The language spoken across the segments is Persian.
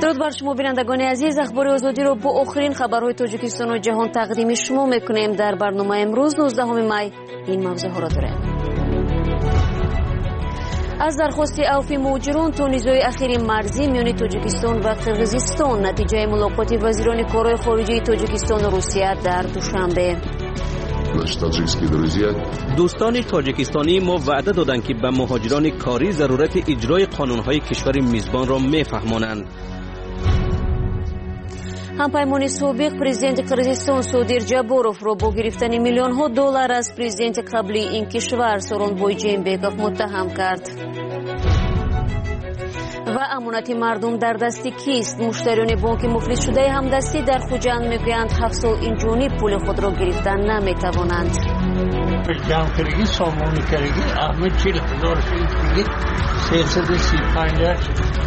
درود بر شما بینندگان عزیز. اخبار آزادی رو با آخرین خبرهای تاجیکستان و جهان تقدیم شما میکنیم. در برنامه امروز 19 می این موضوع ها را داریم. از درخواست عفو مهاجران تا نیزهای اخیر مرزی میان تاجیکستان و قرقیزستان، نتیجه ملاقات وزیران کارهای خارجه تاجیکستان و روسیه در دوشنبه. دوستان تاجیکستانی ما وعده دادند که به مهاجران کاری ضرورت اجرای قانونهای کشور میزبان را میفهمانند. همپیمان سابق پرزیدنت قرقیزستان صادر جابروف را با گرفتن میلیون ها دلار از پرزیدنت قبلی این کشور سورونبای جینبکوف متهم کرد. و امانت مردم در دست کیست؟ مشتریان بانک مفلس شده همدستی در خوجند میگویند 7 سال اینجوری پول خود را گرفتن نمیتوانند. جمع کردگی سامانی کردگی احمد 40,000 کردگی 335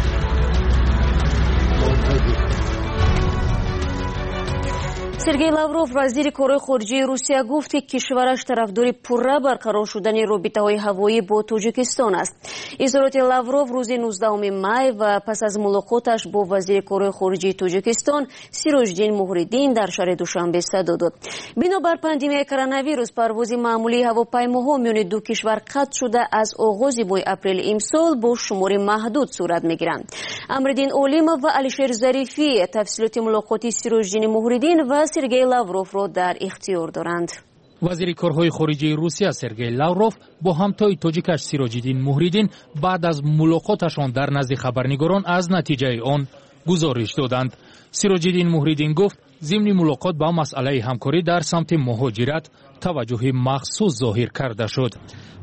سرگئی لاوروف وزیر کارهای خارجه روسیه گفت که کشورش طرفدار پررا برقرار شدن رابطه‌های هوایی با تاجیکستان است. اظهارات لاوروف روز 19 می و پس از ملاقاتش با وزیر کارهای خارجه تاجیکستان سیروژدین موهریدین در شهر دوشنبه صادر شد. بنابر پاندمی کرونا ویروس پرواز معمولی هواپیماها میان دو کشور قطع شده از آغاز ماه اپریل امسال با شمار محدود صورت میگیرند. امردین اولیموف و علیشیر ظریفی تفصیلات ملاقات سیروژدین موهریدین و سرگئی لاوروف را در اختیار دارند. وزیر کارهای خارجه روسیه سرگئی لاوروف با همتای تاجیکش سیروژدین موهریدین بعد از ملاقاتشان در نزد خبرنگاران از نتیجه آن گزارش دادند. سیروژدین موهریدین گفت ضمن ملاقات با مسئله همکاری در سمت مهاجرت توجه مخصوص ظاهر کرده شد.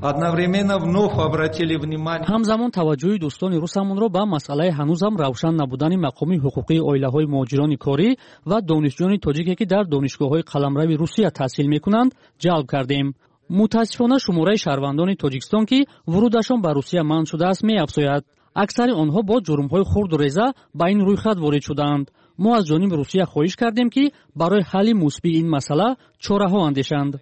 همزمان توجه دوستان روسمون را به مسئله هنوزم روشن نبودن مقام حقوقی عائله‌های مهاجران کاری و دانشجویان تاجیکی که در دانشگاه‌های قلمرو روسیه تحصیل می‌کنند جلب کردیم. متأسفانه شماره شهروندان تاجیکستان که ورودشان به روسیه منع شده است می‌افزاید. اکثر آنها با جرم‌های خرد و ریزه به این رویخط وارد شدند. ما از جانب روسیه خواهش کردیم که برای حل مثبت این مسئله چاره‌ها اندیشند.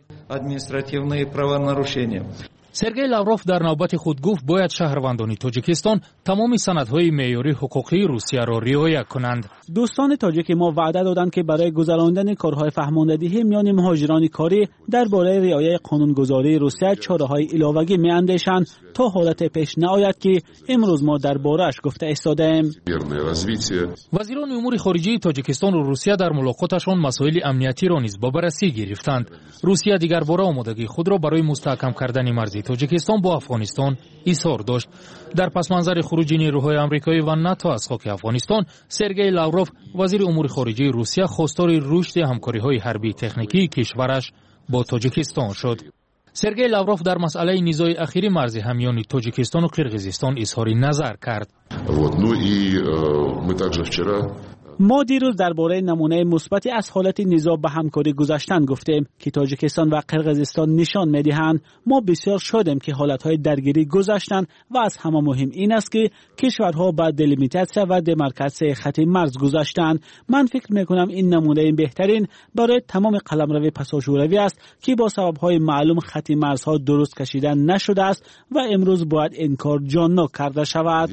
سرگئی لاوروف در نوبت خود گفت باید شهروندان تاجیکستان تمام سندهای معیاری حقوقی روسیه را رعایت کنند. دوستان تاجیک ما وعده دادند که برای گذراندن کارهای فهماندهی میان مهاجران کاری درباره رعایت قانونگذاری روسیه چاره‌های علاوه‌ای می‌اندیشند تا حالت پیش نیاید که امروز ما درباره‌اش گفته ایستاده‌ایم. وزیران امور خارجه تاجیکستان و روسیه در ملاقاتشان مسائل امنیتی را نیز با بررسی گرفتند. روسیه دیگر باره آمادگی خود را برای مستحکم کردن مرز تاجیکستان با افغانستان اظهار داشت. در پس منظر خروج نیروهای آمریکایی و ناتو از خاک افغانستان، سرگئی لاوروف وزیر امور خارجه روسیه خواستار رشد همکاری‌های حربی تکنیکی کشورش با تاجیکستان شد. سرگئی لاوروف در مسئله نیزهای اخیر مرز همیان تاجیکستان و قرقیزستان اظهار نظر کرد. ما دیروز درباره نمونه مثبتی از حالت نزاع به همکاری گذاشتن گفتیم که تاجیکستان و قرقیزستان نشان می‌دهند ما بسیار شادیم که حالت‌های درگیری گذاشتن و از همه مهم این است که کشورها با دلیمیتاسیا و دمارکاسیون خط مرز گذاشتن. من فکر می‌کنم این نمونه بهترین برای تمام قلمرو پساشوروی است که با سبب‌های معلوم خط مرزها درست کشیدن نشده است و امروز باید این کار جان‌ناک کرده شود.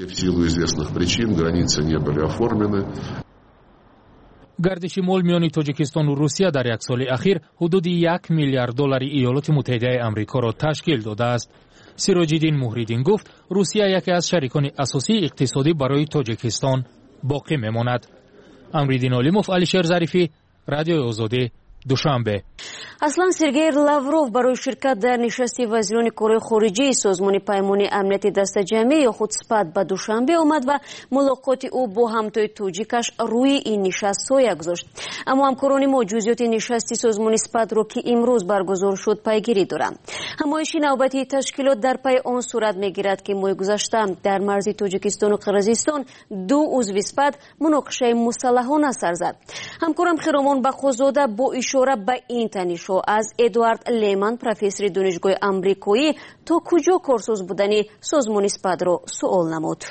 گردش مال میان تاجیکستان و روسیه در یک سال اخیر حدود 1 میلیارد دلار ایالات متحده آمریکا را تشکیل داده است. سیروژدین موهریدین گفت روسیه یکی از شریکان اساسی اقتصادی برای تاجیکستان باقی میماند. امردین اولیموف، علیشیر ظریفی، رادیو آزادی، دوشنبه. اصلا سرگئی لاوروف برای شرکت در نشست وزیران کارهای خارجه سازمان پیمان امنیت دست جمعی یا خود سپد به دوشنبه آمد و ملاقات او با همتای تاجیکش روی این نشست سایه گذاشت. اما همکاران ما جزئیات نشست سازمان سپد را که امروز برگزار شد پیگیری دارند. همایش نوبتی تشکیلات در پی آن صورت میگیرد که ماه گذشته در مرز تاجیکستان و قرقیزستان دو عضو سپد مناقشه مسلحانه سر زد. همکارم خرامان بخوزاده با اشاره به این تنش‌ها از ادوارد لیمن پروفسور دانشگاه آمریکایی تا کجا کارساز بودن سازمان سپد را سوال نمود.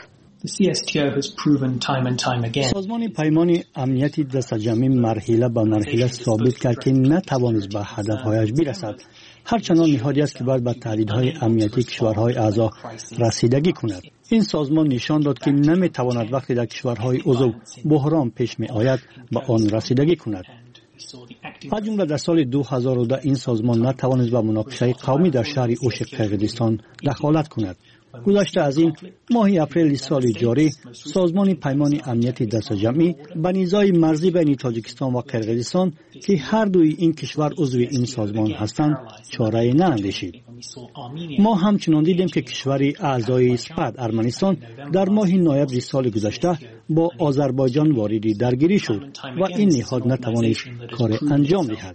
سازمان پیمان امنیت دست جمعی مرحله به مرحله ثابت کرد که نتوانست به هدفهایش برسد. هرچند نهادی است که باید به تهدیدهای امنیتی کشورهای اعضا رسیدگی کند. این سازمان نشان داد که نمیتواند وقتی در کشورهای عضو بحران پیش می آید به آن رسیدگی کند. از جمله در سال 2010 این سازمان نتوانست به مناقشه قومی در شهر اوش قرقیزستان دخالت کند. گذشته از این ماه اپریل سال جاری سازمان پیمان امنیتی دست جمعی به نیزهای مرزی بین تاجیکستان و قرقیزستان که هر دوی این کشور عضو این سازمان هستند چاره ناندیشید. ما همچنان دیدیم که کشوری اعضای سپد ارمنستان در ماه نوامبر سال گذشته با آذربایجان وارد درگیری شد و این نهاد نتوانست کار انجام دهد.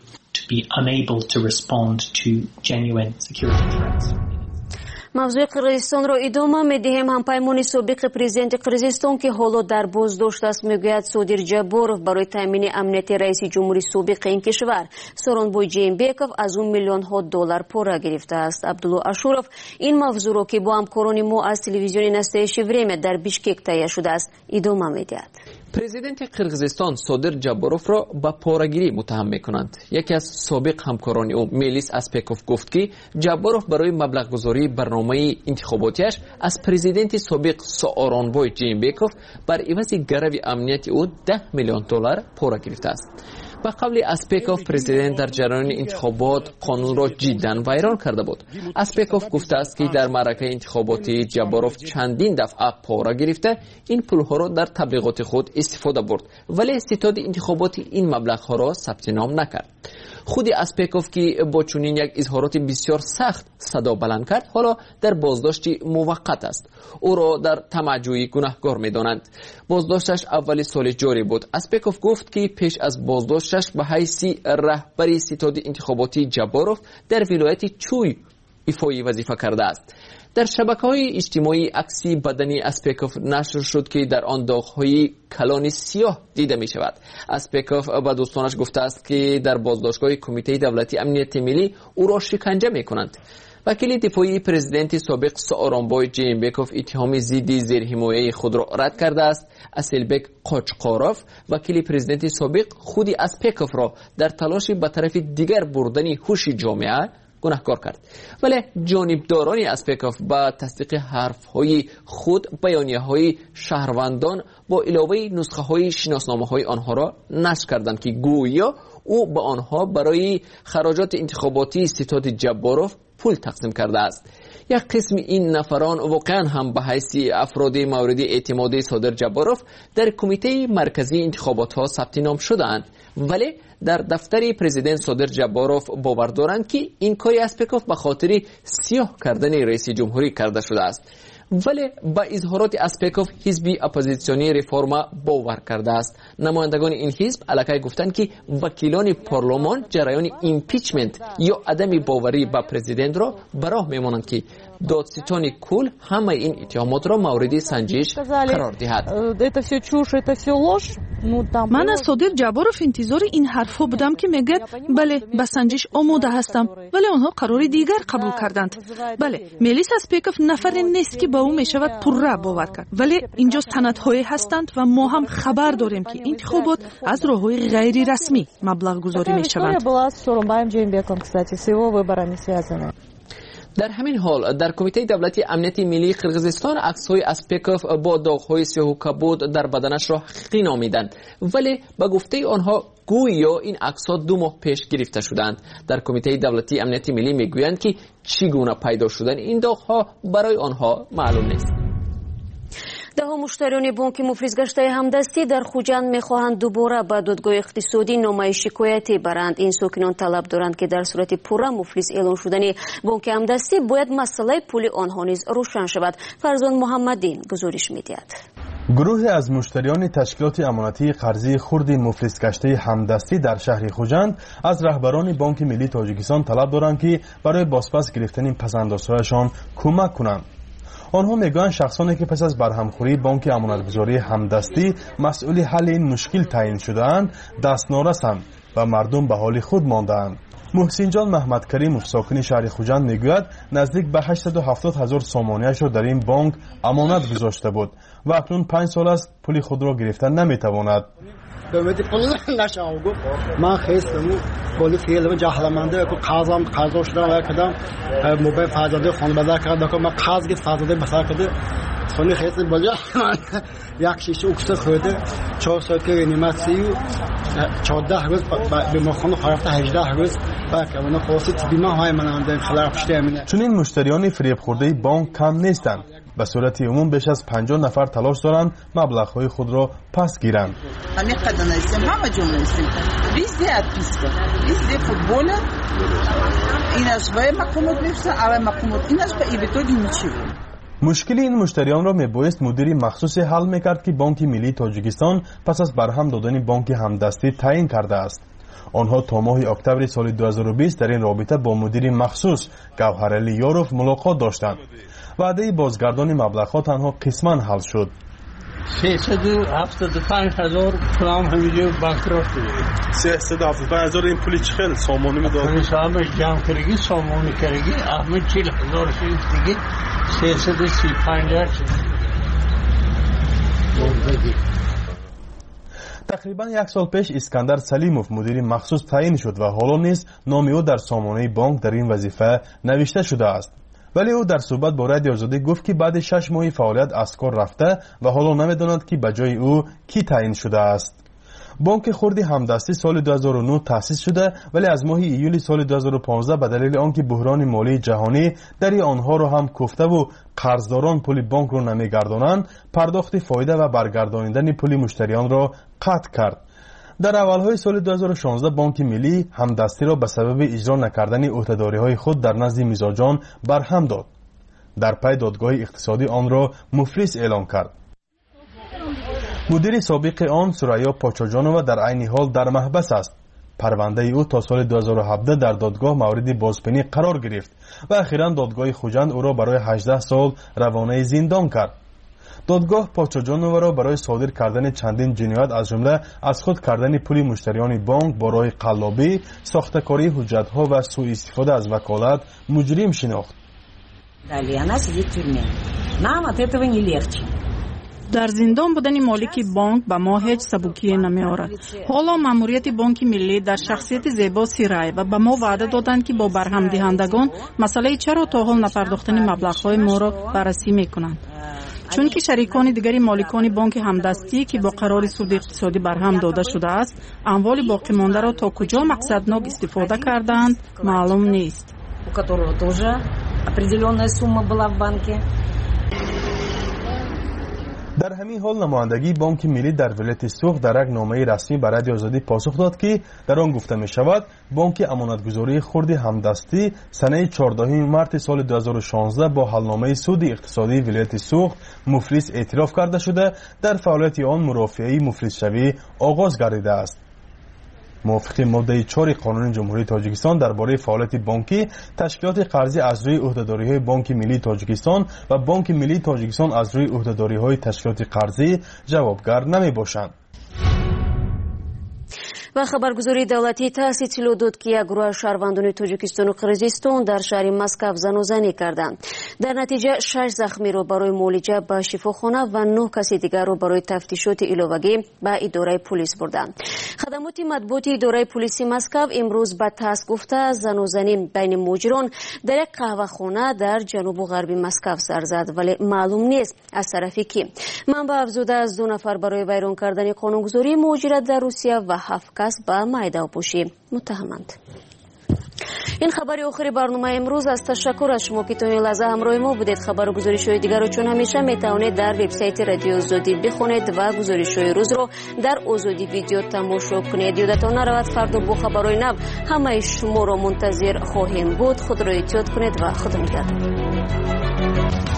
мавзӯи қирғизистонро идома медиҳем. ҳампаймони собиқи президенти қирғизистон ки ҳоло дар боздошт аст, мегӯяд Содир Ҷабборов барои таъмини амнияти раиси ҷумҳури собиқи ин кишвар Сооронбой Ҷэймбеков аз ӯ миллионҳо доллар пора гирифтааст. Абдулло Ашуров ин мавзӯъро ки бо ҳамкорони мо аз телевизиони настоящее время дар Бишкек таҳия шудааст идома медиҳад. президенти қирғизистон Содир Ҷабборовро ба порагирӣ муттаҳам мекунанд. яке аз собиқ ҳамкорони ӯ Мелис Аспеков гуфт ки Ҷабборов барои маблағгузории барномаи интихоботиаш аз президенти собиқ Сооронбой Ҷэймбеков бар ивази гарави амнияти ӯ 10 миллион доллар пора гирифтааст. ба қавли Аспеков, президент дар ҷараёни интихобот қонунро ҷиддан вайрон карда буд. Аспеков гуфтааст ки дар маъракаи интихоботи Ҷабборов чандин дафъа пора гирифта ин пулҳоро дар таблиғоти худ истифода бурд, вале ситоди интихоботи ин маблағҳоро сабти ном накард. худи Аспеков ки бо чунин як изҳороти бисёр сахт садо баланд кард, ҳоло дар боздошти муваққат аст. ӯро дар тамаъҷӯӣ гунаҳкор медонанд. боздошташ аввали соли ҷорӣ буд. Аспеков гуфт ки пеш аз боздошташ ба ҳайси раҳбари ситоди интихоботии Ҷабборов дар вилояти Чуй ифои вазифа кардааст. дар шабакаҳои иҷтимоӣ акси бадани Аспеков нашр шуд ки дар он доғҳои калони сиёҳ дида мешавад. Аспеков ба дӯстонаш гуфтааст ки дар боздоштгоҳи Кумитаи давлати амнияти миллӣ ӯро шиканҷа мекунанд. вакили дифоии президенти собиқ Сооронбой Ҷэймбеков иттиҳоми зидди зерҳимояи худро рад кардааст. Асилбек Қочқоров, вакили президенти собиқ, худи Аспековро дар талоши ба тарафи дигар бурдани ҳуши ҷомеа гунаҳкор кард. вале ҷонибдорони Аспеков ба тасдиқи ҳарфҳои худ байонияҳои шаҳрвандон бо иловаи нусхаҳои шиносномаҳои онҳоро нашр карданд ки гӯё ӯ ба онҳо барои хароҷоти интихоботии ситоди Ҷабборов пул тақсим кардааст. як қисми ин нафарон воқеан ҳам ба ҳайси афроди мавриди эътимоди Содир Ҷабборов дар Кумитаи марказии интихоботҳо сабти ном шудаанд, вале дар дафтари президент Содир Ҷабборов бовар доранд ки ин кори Аспеков ба хотири сиёҳ кардани раиси ҷумҳурӣ карда шудааст. вале ба изҳороти Аспеков ҳизби оппозитсионии реформа бовар кардааст. намояндагони ин ҳизб аллакай гуфтанд ки вакилони парлумон ҷараёни импичмент ё адами боварӣ ба президентро ба роҳ мемонанд ки додситони кул ҳамаи ин иттиҳомотро мавриди санҷиш қарор диҳад. ман аз Содир Ҷабборов интизори ин ҳарфҳо будам ки мегӯяд бале ба санҷиш омода ҳастам, вале онҳо қарори дигар қабул карданд. бале Мелис Аспеков нафаре нест ки ба ӯ мешавад пурра бовар кард, вале инҷо санадҳое ҳастанд ва мо ҳам хабар дорем ки интихобот аз роҳҳои ғайрирасмӣ маблағгузорӣ мешаванд. дар ҳамин ҳол дар Кумитаи давлати амнияти миллии Қирғизистон аксҳои Аспеков бо доғҳои сиёҳу кабуд дар баданашро ҳақиқӣ номиданд, вале ба гуфтаи онҳо гӯё ин аксҳо 2 моҳ пеш гирифта шуданд. дар Кумитаи давлати амнияти миллӣ мегӯянд ки чӣ гуна пайдо шудани ин доғҳо барои онҳо маълум нест. даҳо муштариони бонки муфлисгаштаи ҳамдастӣ дар Хуҷанд мехоҳанд дубора ба додгоҳи иқтисодӣ номаи шикоятӣ баранд. ин сокинон талаб доранд ки дар сурати пурра муфлис эълон шудани бонки ҳамдастӣ бояд масъалаи пули онҳо низ рӯшан шавад. Фарзон Муҳаммадин гузориш медиҳад. گروهی از مشتریان تشکیلات امانتی قرضی خرد مفلسگشته همدستی در شهر خوجند از رهبران بانک ملی تاجیکستان طلب دارند که برای بازپس گرفتن پس‌اندازهایشان کمک کنند. آنها میگویند شخصانی که پس از برهمخوری بانک امانتگذاری همدستی مسئول حل این مشکل تعیین شده‌اند دستنارسند و مردم به حال خود مانده‌اند. محسن جان محمد کریم ساکن شهر خوجند میگوید نزدیک به 870,000 سامانیش را در این بانک امانت گذاشته بود و اکنون 5 سال است پول خود را گرفتن نمیتواند. من خستم پول فعلا جهلمنده کو قازم قازو شدم و کدام موبایل فازاده خون بازار کردم من قاز گیت فازاده بسار کرده خونی خستم بالا یک شیشه اکسه خورده 4 ساعت که انیماسیو 14 روز به مخون خرافت 18 روز باک اون خاصیت بیمه های من اندن خلاف شده امینه. چون این مشتریان فریب خورده بانک کم نیستند. به صورت عموم بیش از 50 نفر تلاش دارند مبلغ‌های خود را پس گیرند. همه قدم هستیم، همه جمله هستیم. ویزده اتپیسکا، ویزده فوتبال. ایناش باید مقامات میفته، اول مقامات ایناش به ایبتو دیمیچی. مشکل این مشتریان را میبایست مدیر مخصوص حل میکرد که بانک ملی تاجیکستان پس از برهم دادن بانک همدستی تعیین کرده است. آنها تا ماه اکتبر سال 2020 در این رابطه با مدیر مخصوص گوهرعلی یاروف ملاقات داشتند. وعده بازگردانی مبلغ‌ها تنها قسماً حل شد. 375,000 پولم همینجا بانکرات شده. 375,000 این پولی چه خیلی سامانی میداد؟ همه جمع کردگی سامانی کردگی احمد 40,000 شد دیگه 335,000 شد. تقریبا 1 سال پیش اسکندر سلیموف مدیر مخصوص تعیین شد و حالا نیز نام او در سامانه بانک در این وظیفه نوشته شده است. ولی او در صحبت با رادیو آزادی گفت که بعد 6 ماه فعالیت از کار رفته و حالا نمیداند که به جای او کی تعیین شده است. بانک خردی همدستی سال 2009 تأسیس شده ولی از ماه ایول سال 2015 به دلیل آنکه بحران مالی جهانی در آنها را هم کوفته و قرضداران پول بانک را نمیگردانند، پرداخت فایده و برگردانیدن پول مشتریان را قطع کرد. در اولهای سال 2016 بانک ملی همدستی را به سبب اجرا نکردن عهده‌داری‌های خود در نزد میزاجان برهم داد. در پی دادگاه اقتصادی آن را مفلس اعلام کرد. مدیر سابق آن سریا پاچاجانووا در عین حال در محبس است. پرونده او تا سال 2017 در دادگاه مورد بازبینی قرار گرفت و اخیراً دادگاه خوجند او را برای 18 سال روانه زندان کرد. دادگاه پاچاجانووا را برای صادر کردن چندین جنایت از جمله از خود کردن پول مشتریان بانک با راه قلابی، ساختکاری حجت‌ها و سوء استفاده از وکالت مجرم شناخت. در زندان بودن مالک بانک به ما هیچ سبکی نمی‌آورد. حالا ماموریت بانک ملی در شخصیت زیبا سیرای و به ما وعده دادند که با برهم دهندگان مسئله چرا تا حال نپرداختن مبلغ‌های ما را بررسی می‌کنند. چون که شریکان دیگری مالکان بانک همدستی که با قرار سود اقتصادی برهم داده شده است، اموال باقی مانده را تا کجا مقصدناک استفاده کردند معلوم نیست. در همین حال نمایندگی بانک ملی در ولایت سوخ در یک نامه رسمی به رادیو آزادی پاسخ داد که در آن گفته می شود بانک امانتگذاری خردی همدستی سنه 14 مارس سال 2016 با حلنامه سود اقتصادی ولایت سوخ مفلس اعتراف کرده شده در فعالیت آن مرافعه مفلس شوی آغاز گردیده است. موافق ماده 4 قانون جمهوری تاجیکستان درباره فعالیت بانکی، تشکیلات قرضی از روی عهده‌داری‌های بانک ملی تاجیکستان و بانک ملی تاجیکستان از روی عهده‌داری‌های تشکیلات قرضی جوابگر نمی‌باشند. و خبرگزاری دولتی تأسیس اطلاع داد که یک گروه شهروندان تاجیکستان و قرقیزستان در شهر مسکو زنی کردند. در نتیجه 6 زخمی را برای معالجه به شفاخانه و 9 کسی دیگر را برای تفتیشات علاوه‌ای به اداره پلیس بردند. خدمات مطبوعاتی اداره پلیس مسکو امروز به تاس گفته زنی بین مهاجران در یک قهوه‌خانه در جنوب و غرب مسکو سر زد، ولی معلوم نیست از طرف کی. منبع افزوده از 2 نفر برای ویران کردن قانونگذاری مهاجرت در روسیه و 7 کس به میدان‌پوشی متهمند. این خبر آخر برنامه امروز است. تشکر از شما که تا این لحظه همراه ما بودید. خبر گزارش‌های دیگر رو چون همیشه میتوانید در وبسایت رادیو آزادی بخونید و گزارش‌های روز رو در آزادی ویدیو تماشا کنید. یادتان نرود فردا با خبرهای نو همه شما رو منتظر خواهیم بود. خود را احتیاط کنید و خدا نگهدار.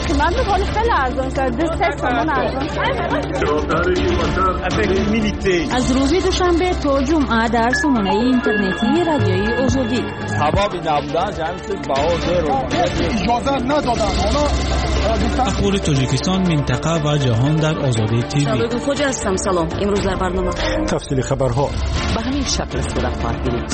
من حالا خیلی ارزان شد 3 تومان ارزان از روز دوشنبه تا جمعه در سامانه اینترنتی رادیوی آزادی اجازه ندادن. اخبار تاجیکستان، منطقه و جهان در آزادی تیوی. شبکه خوج هستم. سلام. امروز در برنامه تفصیل خبرها به همین شکل صورت خواهد گرفت.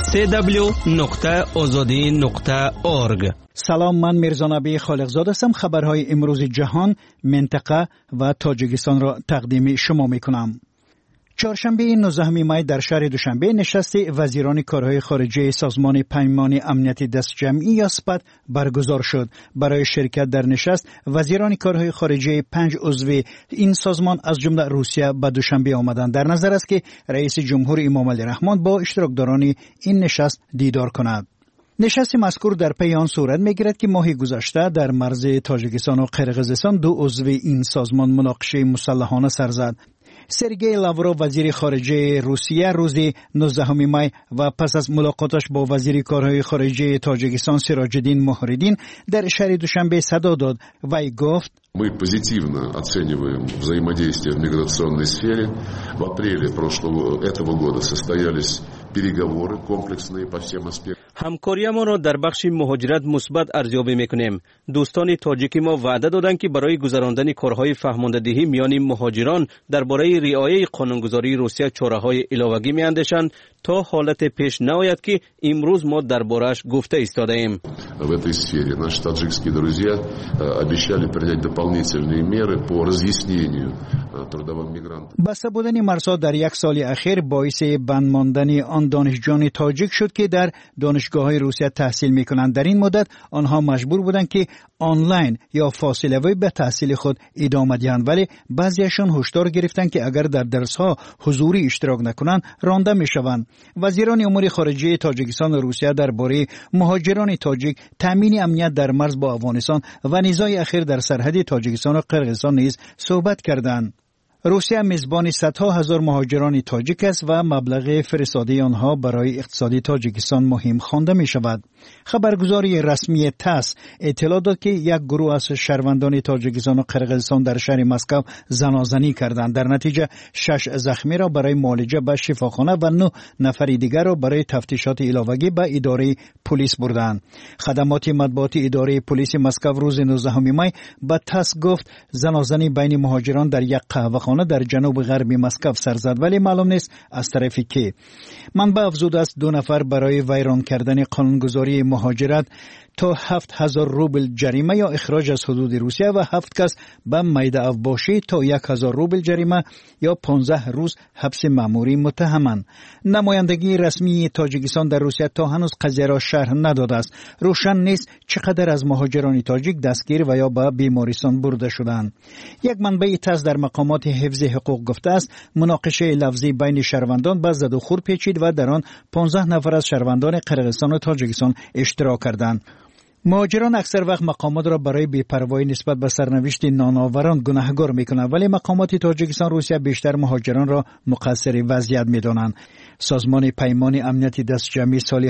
www.azadi.org. سلام، من میرزا نبی خالقزاده هستم. خبرهای امروز جهان، منطقه و تاجیکستان را تقدیم شما میکنم. چهارشنبه 19 می در شهر دوشنبه نشست وزیران کارهای خارجه سازمان پیمان امنیتی دستجمعی یا اسپد برگزار شد. برای شرکت در نشست وزیران کارهای خارجه 5 عضو این سازمان از جمله روسیه به دوشنبه آمدند. در نظر است که رئیس جمهور امام علی رحمان با اشتراکداران این نشست دیدار کند. نشست مذکور در پی آن صورت می‌گیرد که ماه گذشته در مرز تاجیکستان و قرقیزستان 2 عضو این سازمان مناقشه مسلحانه سر زد. سرگئی لاوروف وزیر خارجه روسیه روز 19 می و پس از ملاقاتش با وزیر کارهای خارجه تاجیکستان سراج الدین مهردین در شهر دوشنبه صدا داد و گفت Мы позитивно оцениваем взаимодействие в миграционной сфере. В апреле этого года состоялись переговоры комплексные по всем аспектам. همکاریمان را در بخش مهاجرت مثبت ارزیابی میکنیم. دوستان تاجیکی ما وعده دادند که برای گذراندن کارهای فهماندهی میان مهاجران درباره رعایت قانونگذاری روسیه چاره‌های علاوه‌ای میاندیشند تا حالت پیش نیاید که امروز ما درباره‌اش گفته ایستاده‌ایم. В этой сфере наши таджикские друзья обещали принять дополнительные меры по разъяснению трудовым мигрантам. بسته بودن مرزها در یک سال اخیر باعث بند ماندن آن دانشجویان تاجیک شد که در دانشگاه‌های روسیه تحصیل می‌کنند. در این مدت آنها مجبور بودند که آنلاین یا فاصله‌ای به تحصیل خود ادامه دهند، ولی بعضیشان هشدار گرفتند که اگر در درس‌ها حضوری اشتراک نکنند رانده می‌شوند. وزیران امور خارجه تاجیکستان و روسیه درباره مهاجران تاجیک، تامین امنیت در مرز با افغانستان و نزاع اخیر در سرحد تاجیکستان و قرقیزستان نیز صحبت کردند. روسیه میزبان صدها هزار مهاجران تاجیک است و مبلغ فرستاده آنها برای اقتصاد تاجیکستان مهم خوانده می شود. خبرگزاری رسمی تاس اطلاع داد که یک گروه از شهروندان تاجیکستان و قرقیزستان در شهر مسکو زنازنی کردند. در نتیجه 6 زخمی را برای معالجه به شفاخانه و 9 نفر دیگر را برای تفتیشات علاوه‌ای به اداره پلیس بردند. خدمات مطبوعاتی اداره پلیس مسکو روز 19 می به تاس گفت زنازنی بین مهاجران در یک قهوه‌خانه در جنوب غربی مسکو سر زد، ولی معلوم نیست از طرف کی. منبع افزوده است 2 نفر برای ویران کردن قانونگذاری مهاجرت تا 7000 روبل جریمه یا اخراج از حدود روسیه و 7 کس به میده افباشی تا 1000 روبل جریمه یا 15 روز حبس مأموری متهمند. نمایندگی رسمی تاجیکستان در روسیه تا هنوز قضیه را شرح نداده است. روشن نیست چقدر از مهاجران تاجیک دستگیر و یا به بیمارستان برده شدند. یک منبع تاس در مقامات حفظ حقوق گفته است مناقشه لفظی بین شهروندان به زد و خورد پیچید و در آن 15 نفر از شهروندان قرقیزستان و تاجیکستان اشتراک کردند. مهاجران اکثر وقت مقامات را برای بی‌پروایی نسبت به سرنوشت نانآوران گناهکار می‌کنند، ولی مقامات تاجیکستان روسیه بیشتر مهاجران را مقصر وضعیت می‌دانند. سازمان پیمان امنیتی دستجمعی سال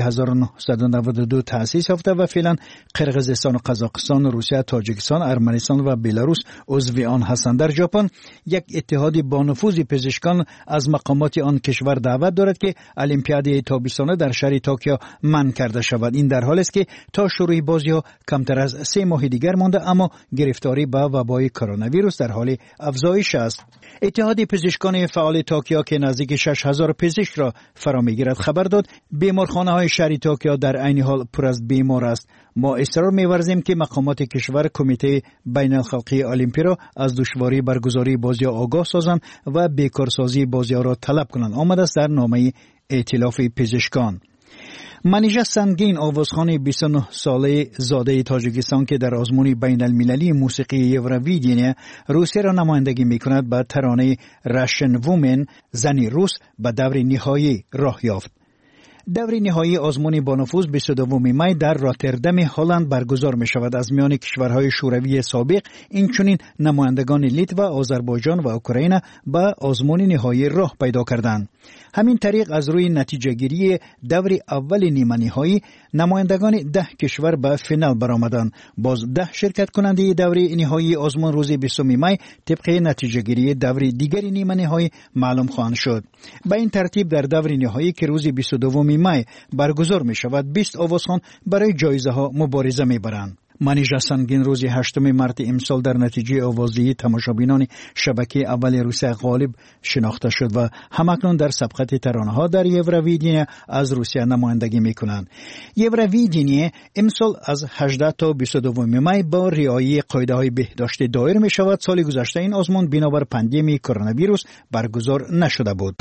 1992 تأسیس یافته و فعلا قرقیزستان و قزاقستان، روسیه، تاجیکستان، ارمنستان و بلاروس عضو آن هستند. در ژاپن یک اتحاد با نفوذ پزشکان از مقامات آن کشور دعوت دارد که المپیاد تابستانه در شهر توکیو منع کرده شود. این در حالی است که تا شروع بازی‌ها کمتر از 3 ماه دیگر مانده، اما گرفتاری به وبای کرونا ویروس در حال افزایش است. اتحاد پزشکان فعال توکیو که نزدیک 6000 پزشک را فرا می‌گیرد خبر داد بیمارخانه‌های شهر توکیو در عین حال پر از بیمار است. ما اصرار می‌ورزیم که مقامات کشور کمیته بین‌الخلقی المپی را از دشواری برگزاری بازی‌ها آگاه سازند و بیکارسازی بازی‌ها را طلب کنند. آمده است در نامه ائتلاف پزشکان. منیژه سنگین آوازخوان 29 ساله زاده تاجیکستان که در آزمون بین المللی موسیقی یورویدین روسیه را نمایندگی می‌کند به ترانه راشن وومن زنی روس به دور نهایی راه یافت. دور نهایی آزمون با نفوذ 22 می در راتردام هلند برگزار می شود. از میان کشورهای شوروی سابق اینچنین نمایندگان لیتوا، آذربایجان و اوکراین به آزمون نهایی راه پیدا کردند. همین طریق از روی نتیجه گیری دور اول نیمه نهایی نمایندگان 10 کشور به فینال برآمدند. باز 10 شرکت کننده دور نهایی آزمون روز 20 می طبق نتیجه گیری دور دیگر نیمه نهایی معلوم خواهند شد. به این ترتیب در دور نهایی که روز 22 می برگزار می شود 20 آوازخوان برای جایزه ها مبارزه می برند. منیژه سنگین روز 8 مارس امسال در نتیجه آوازدهی تماشابینان شبکه اول روسیه غالب شناخته شد و همکنون در سبقت ترانه‌ها در یورویدینیا از روسیه نمایندگی می‌کنند. یورویدینیا امسال از 18 تا 22 می با رعایت قاعده‌های بهداشت دایر می‌شود. سال گذشته این آزمون بنابر پاندمی کرونا ویروس برگزار نشده بود.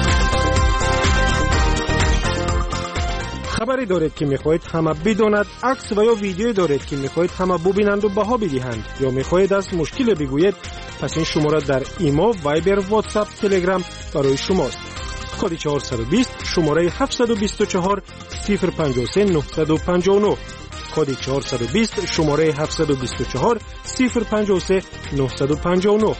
خبری دارید که میخواهید همه بداند، عکس و یا ویدیویی دارید که میخواهید همه ببینند و بها بدهند، یا میخواهید از مشکل بگویید، پس این شماره در ایما، وایبر، واتساپ، تلگرام برای شماست. کد 420 شماره 724 053 959. کد 420 شماره 724 053 959.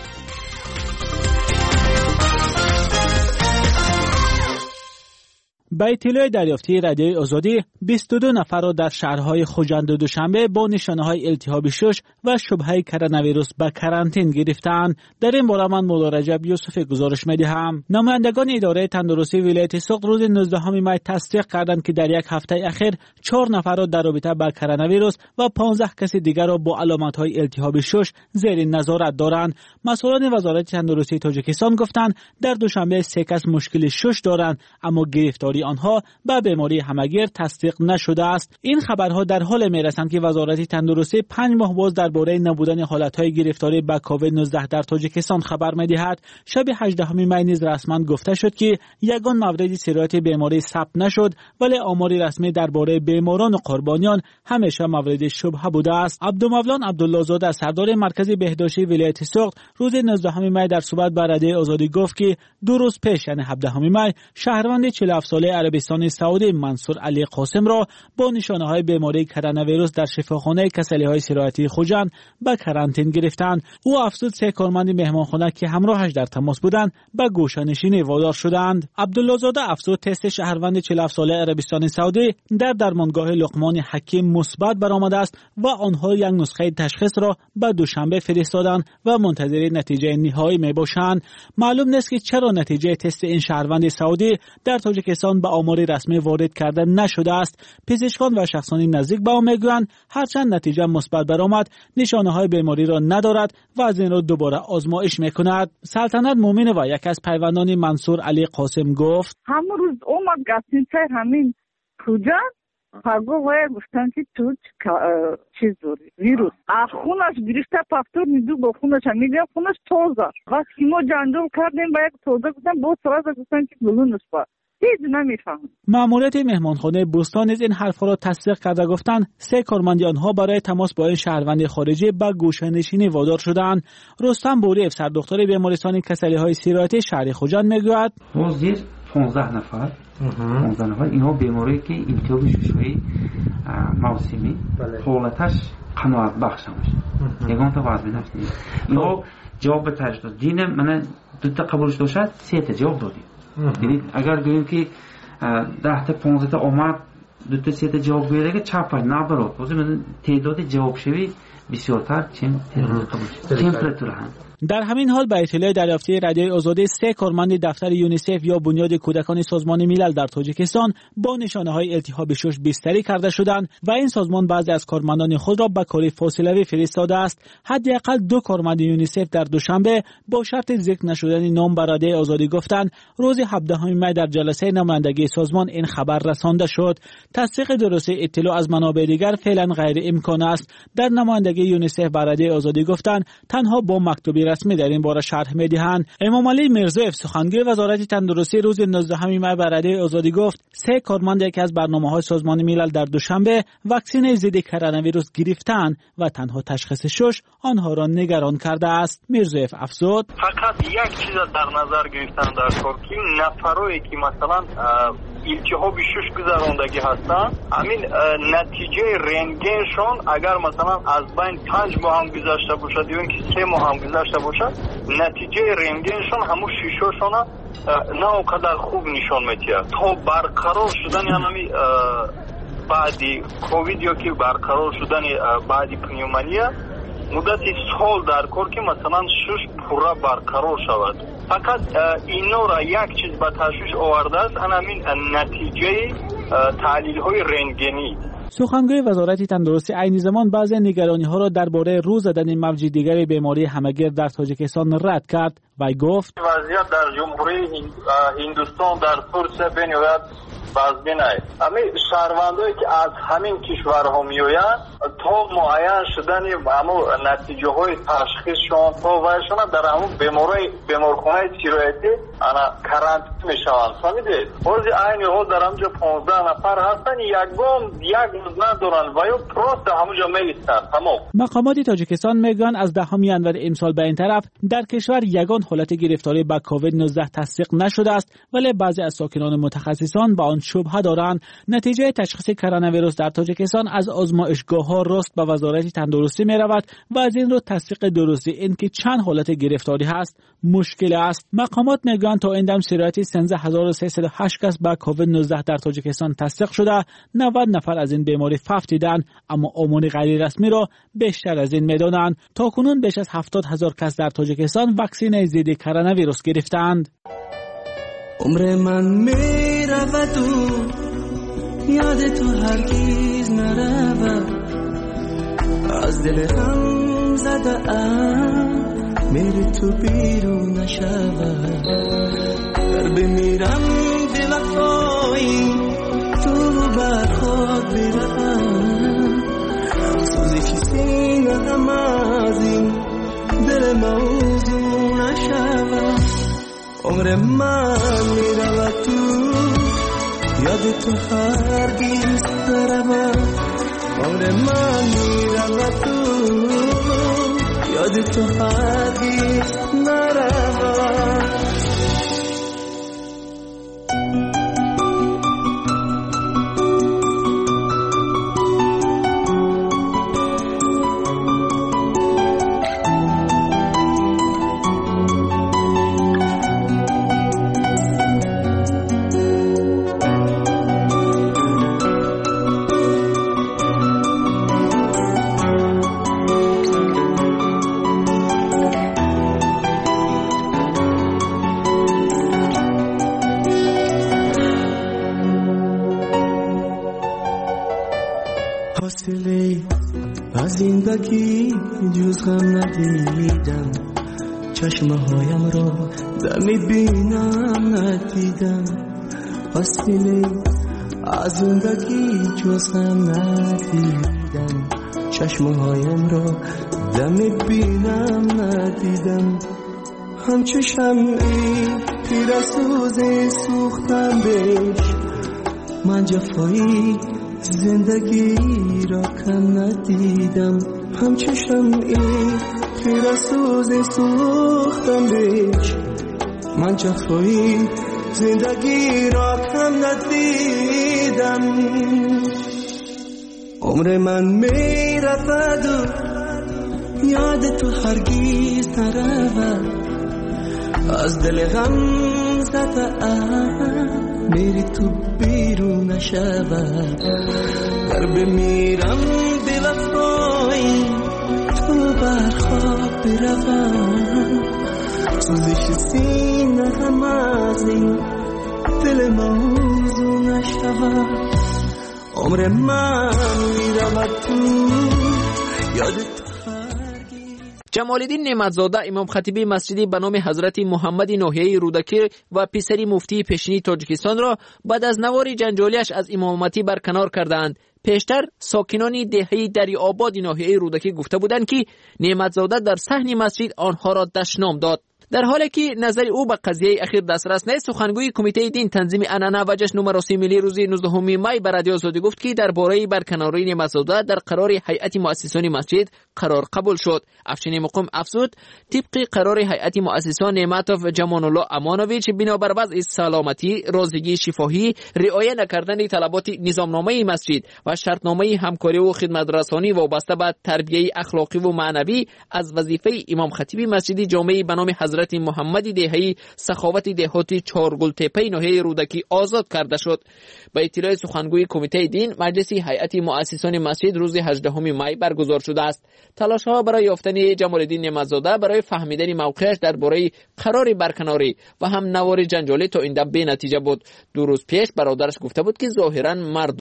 به اطلاع دریافتی رادیوی آزادی 22 نفر را در شهرهای خوجند و دوشنبه با نشانه‌های التهاب شش و شبهه کرونا ویروس به کرانتین گرفتند. در این باره من مولا رجب یوسف گزارش می‌دهم. نمایندگان اداره تندرستی ولایت سوخت روز 19 می تصدیق کردند که در یک هفته اخیر 4 نفر را در رابطه با کرونا ویروس و 15 کس دیگر را با علامت‌های التهاب شش زیر نظارت دارند. مسئولان وزارت تندرستی تاجیکستان گفتند در دوشنبه 3 کس مشکل شش دارند، اما گرفتاری آنها به بیماری همگیر تصدیق نشده است. این خبرها در حال میرسند که وزارت تندرستی 5 ماه باز درباره نبودن حالتهای گرفتاری به کووید 19 در تاجیکستان خبر می‌دهد. شب 18 می نیز رسما گفته شد که یگان مورد سرایت بیماری ثبت نشد، ولی آمار رسمی درباره بیماران و قربانیان همیشه مورد شبهه بوده است. عبدالمولان عبدالله زاده سردار مرکز بهداشتی ولایت سوخت روز 19 می در صحبت با رادیو آزادی گفت که 2 روز پیش یعنی 17 می شهروند 47 ساله عربستان سعودی منصور علی قاسم را با نشانه‌های بیماری کرونا ویروس در شفاخانه کسلی‌های سرایتی خوجند به کرانتین گرفتند. او افزود 3 کارمند مهمانخانه که همراهش در تماس بودند به گوشه‌نشینی وادار شدند. عبدالله زاده افزود تست شهروند 47 ساله عربستان سعودی در درمانگاه لقمان حکیم مثبت برآمده است و آنها یک نسخه تشخیص را به دوشنبه فرستادند و منتظر نتیجه نهایی میباشند. معلوم نیست که چرا نتیجه تست این شهروند سعودی در تاجیکستان به آمار رسمی وارد کرده نشده است. پزشکان و شخصان نزدیک به آن میگویند هرچند نتیجه مثبت برآمد نشانه‌های بیماری را ندارد و از این را دوباره آزمایش میکند. سلطنت مومن و یک از پیوندان منصور علی قاسم گفت همون روز اومد گفتیم همین کجا پاگو وای گفتن که تو چیز داری ویروس خونش گرفته پاکتور میدو با خونش میگه خونش توزه وقتی ما جنجال کردیم با یک توزه گفتن با سراز گفتن که گلونش با هیچ نمیفهم. ماموریت مهمانخانه بوستان از این حرفا را تصدیق کرده گفتند 3 کارمند آنها برای تماس با این شهروند خارجی به گوشه‌نشینی وادار شدند. رستم بوریف سردختر بیمارستان کسلی‌های سرایتی شهر خوجند میگوید روزی 15 نفر اینها بیماری که التهاب شش‌های موسمی حالتش قناعت بخش میشه. یگان تا وضع نفس اینها جواب تجدید دین من 2 تا قبولش داشت 3 تا جواب دادیم. یعنی اگر گوییم که 10 تا 15 تا اومد 2 تا 3 تا جواب بیاره چپ نبرد باز من تعداد جواب شوی بسیارتر چیم تمپراتور هم. در همین حال به اطلاع دریافتی رادیوی آزادی 3 کارمند دفتر یونیسف یا بنیاد کودکان سازمان ملل در تاجیکستان با نشانه‌های التهاب شش بستری کرده شدند و این سازمان بعضی از کارمندان خود را به کار فاصله‌ای فرستاده است. حداقل 2 کارمند یونیسف در دوشنبه با شرط ذکر نشدن نام به رادیوی آزادی گفتند روز 17 می در جلسه نمایندگی سازمان این خبر رسانده شد. تصدیق درست اطلاع از منابع دیگر فعلا غیر امکان است. در نمایندگی یونیسف به رادیوی آزادی گفتند تنها با مکتوب رسمی در این باره شرح می‌دهند. امام علی میرزایف سخنگوی وزارت تندرستی روز 19 می به رادیوی آزادی گفت 3 کارمند یکی از برنامه‌های سازمان ملل در دوشنبه واکسن ضد کرونا ویروس گرفتند و تنها تشخیص شش آنها را نگران کرده است. میرزایف افزود فقط یک چیز در نظر گرفتن در کار که نفرایی که مثلا التهاب شش گذراندگی هستن، همین نتیجه رنتگنشون اگر مثلا از بین 5 ماه هم گذشته باشد یا اینکه 3 ماه هم گذشته باشد، نتیجه رنتگنشون همون شیشوشون نه اونقدر خوب نشان میده. تا برقرار شدن همین بعدی کووید یا که برقرار شدن بعدی پنیومونیا مدتی سال در کار که مثلا 6 پورا برقرار شود. فقط اینا را یک چیز به تشویش آورده است، همین نتیجه تحلیل های رنتگنی. سخنگوی وزارت تندرستی عین زمان بعضی نگرانی ها را درباره روز زدن موج دیگر بیماری همه‌گیر در تاجیکستان رد کرد و گفت وضعیت در جمهوری هندوستان در ترکیه بنیاد بازبین است. همین شهروندایی که از همین کشورها میآیند تا معین شدن همون نتیجه های تشخیصشون تا وایشون در همون بیمارخانه تیروئیدی انا کرانتین میشوند. فهمیدید؟ روزی عین حال در همونجا 15 نفر هستن، یک روز ندارن و یا پروست همونجا میایستن. تمام. مقامات تاجیکستان میگن از 10 ژانویه امسال به این طرف در کشور یگان حالت گرفتاری به کووید 19 تصدیق نشده است، ولی بعضی از ساکنان متخصصان با آن شبهه دارند. نتیجه تشخیص کرونا ویروس در تاجیکستان از آزمایشگاه‌ها راست به وزارت تندرستی میرود و از این رو تصدیق درستی اینکه چند حالت گرفتاری هست مشکل است. مقامات میگن تا این دم سرایت 13308 کس با کووید 19 در تاجیکستان تصدیق شده، 90 نفر از این بیماری فوت دیدند، اما آمار غیر رسمی را بیشتر از این میدانند. تا کنون بیش از 70000 کس در تاجیکستان واکسن ضد کرونا ویروس گرفتند. عمر من میرود و یاد تو هرگز نرود، از دل غم زده ام میری تو بیرون نشود، در بمیرم دل وفایی تو بر خود برم، سوزی که سینه غم از این دل موضوع نشود. عمر من میرود تو یاد تو هرگز نرود، عمر من میرود تو یاد تو هرگز نرود. زندگی جز غم ندیدم، چشمهایم را دمی بینم ندیدم، فاصله از زندگی جز غم ندیدم، چشمهایم را دمی بینم ندیدم، همچو شمعی پیرسوز سوختم بهش، من جفایی زندگی را کم ندیدم، همچو شمعی پیرسوز سوختم بهش، من جفایی زندگی را کم ندیدم. عمر من میرود و یاد تو هرگز نرود، از دل غم زده ام میری تو بیرون نشود، در بمیرم به وفایی تو بر خواب بروم، سوزش سینه غم از این دل موضوع نشود. عمر من میرود تو یاد تو. جمال‌الدین نعمتزاده امام خطیب مسجدی به نام حضرت محمد ناحیه رودکی و پسری مفتی پیشینی تاجیکستان را بعد از نوار جنجالیش از امامتی برکنار کردند. پیشتر ساکنان دهه دریاباد ناحیه رودکی گفته بودند که نعمتزاده در صحن مسجد آنها را دشنام داد. در حالی که نظر او به قضیه اخیر دسترس نیست، سخنگوی کمیته دین تنظیم عنعنه و جشن مراسم ملی روز 19 می بر رادیو آزادی گفت که درباره برکناری نعمتزاده در قرار هیئت مؤسسان مسجد قرار قبول شد. افشین مقام افزود طبق قرار هیئت مؤسسان نعمتوف جمان الله امانویچ بنابر وضع سلامتی، رازگی شفاهی، رعایت نکردن طلبات نظامنامه مسجد و شرطنامه همکاری و خدمترسانی وابسته به تربیت اخلاقی و معنوی از وظیفه امام خطیب مسجد جامع به نام حضرت محمد دهه‌ای سخاوت دهاتی چارگل تپه ناحیه رودکی آزاد کرده شد. با اطلاع سخنگوی کمیته دین، مجلس هیئت مؤسسان مسجد روز 18 می برگزار شده است. تلاش‌ها برای یافتن جمال‌الدین نعمت‌زاده برای فهمیدن موقعش درباره قرار برکناری و هم نوار جنجالی تا این بی نتیجه بود. 2 روز پیش برادرش گفته بود که ظاهراً مرد